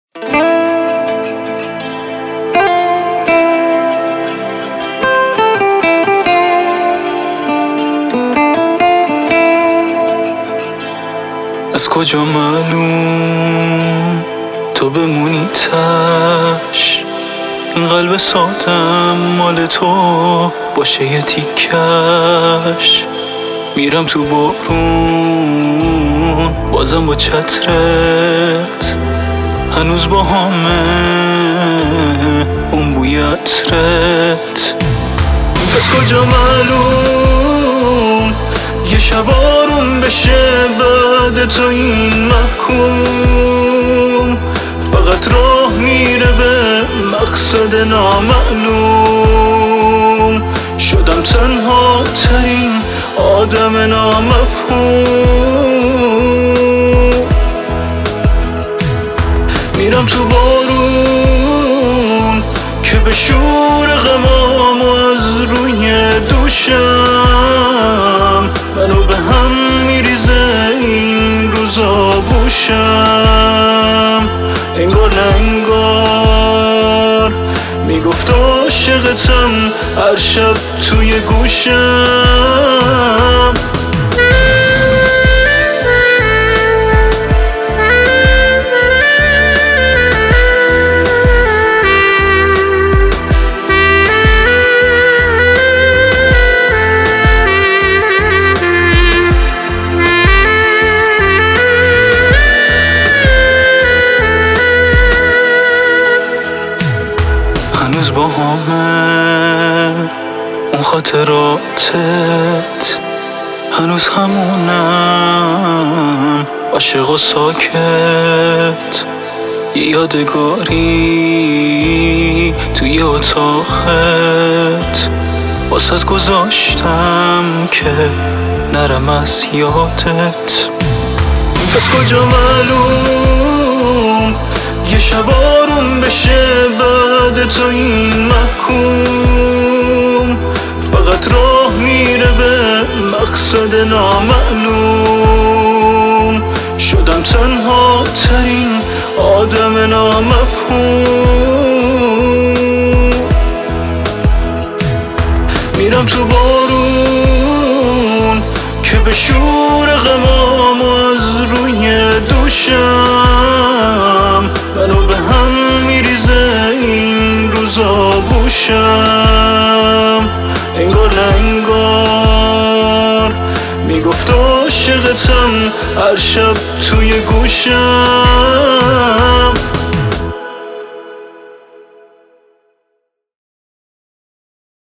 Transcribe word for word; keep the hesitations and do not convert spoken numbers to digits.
از کجا معلوم تو بمونی تش، این قلب سادم مال تو باشه یه تیکش. میرم تو بارون بازم با چترت، هنوز با همه اون بوی عطرت. از کجا معلوم یه شب آروم بشه بعد تو این محکوم، فقط راه میره به مقصد نامعلوم. شدم تنها ترین آدم نامفهوم. میرم تو بارون که به شور غمام از روی دوشم، منو به هم میریزه این روزا بوشم. انگار نه انگار میگفت عاشقتم هر شب توی گوشم. هنوز با همه اون خاطراتت، هنوز همونم عاشق و ساکت. یه یادگاری توی اتاقت واسه گذاشتم که نرم از یادت. از کجا معلوم یه شب آروم بشه بعد تو این محکوم، فقط راه میره به مقصد نامعلوم. شدم تنها ترین آدم نامفهوم. میرم تو بارون که به شور غمام از روی دوشم، منو به هم میریزه این روزا بوشم. انگار نه انگار میگفت عاشقتم هر شب توی گوشم.